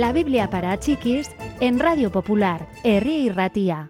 La Biblia para chiquis en Radio Popular, Herri y Ratia.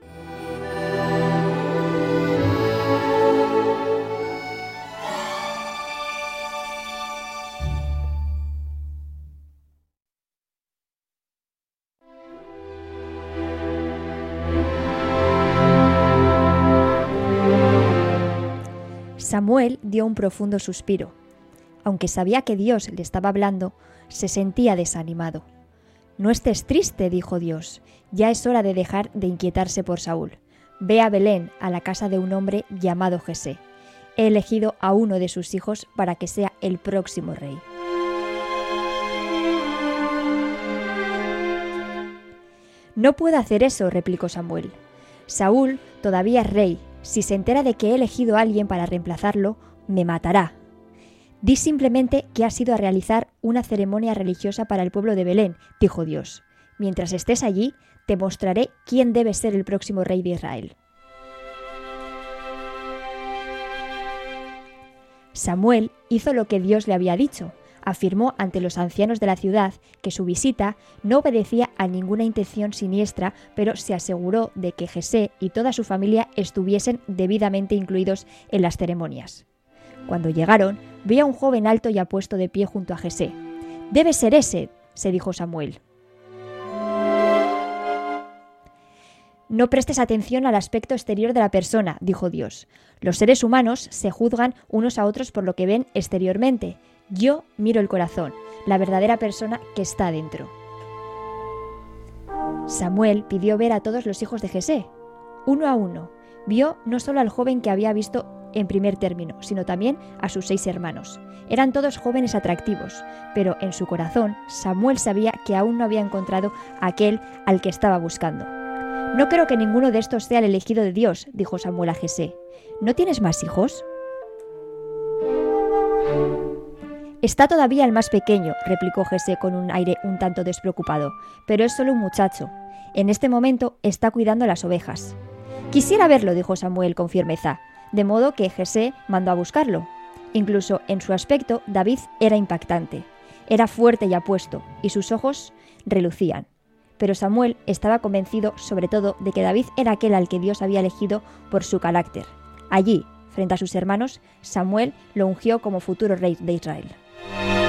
Samuel dio un profundo suspiro. Aunque sabía que Dios le estaba hablando, se sentía desanimado. «No estés triste», dijo Dios, «ya es hora de dejar de inquietarse por Saúl. Ve a Belén, a la casa de un hombre llamado Jesé. He elegido a uno de sus hijos para que sea el próximo rey». «No puedo hacer eso», replicó Samuel. «Saúl todavía es rey. Si se entera de que he elegido a alguien para reemplazarlo, me matará. Di simplemente que has ido a realizar una ceremonia religiosa para el pueblo de Belén», dijo Dios. «Mientras estés allí, te mostraré quién debe ser el próximo rey de Israel». Samuel hizo lo que Dios le había dicho. Afirmó ante los ancianos de la ciudad que su visita no obedecía a ninguna intención siniestra, pero se aseguró de que Jesé y toda su familia estuviesen debidamente incluidos en las ceremonias. Cuando llegaron, vio a un joven alto y apuesto de pie junto a Jesé. «Debe ser ese», se dijo Samuel. «No prestes atención al aspecto exterior de la persona», dijo Dios. «Los seres humanos se juzgan unos a otros por lo que ven exteriormente. Yo miro el corazón, la verdadera persona que está dentro». Samuel pidió ver a todos los hijos de Jesé. Uno a uno, vio no solo al joven que había visto en primer término, sino también a sus 6 hermanos. Eran todos jóvenes atractivos, pero en su corazón Samuel sabía que aún no había encontrado a aquel al que estaba buscando. «No creo que ninguno de estos sea el elegido de Dios», dijo Samuel a Jesé. «¿No tienes más hijos?» «Está todavía el más pequeño», replicó Jesé con un aire un tanto despreocupado, «pero es solo un muchacho. En este momento está cuidando las ovejas». «Quisiera verlo», dijo Samuel con firmeza, de modo que Jesé mandó a buscarlo. Incluso en su aspecto, David era impactante. Era fuerte y apuesto, y sus ojos relucían. Pero Samuel estaba convencido sobre todo de que David era aquel al que Dios había elegido por su carácter. Allí, frente a sus hermanos, Samuel lo ungió como futuro rey de Israel.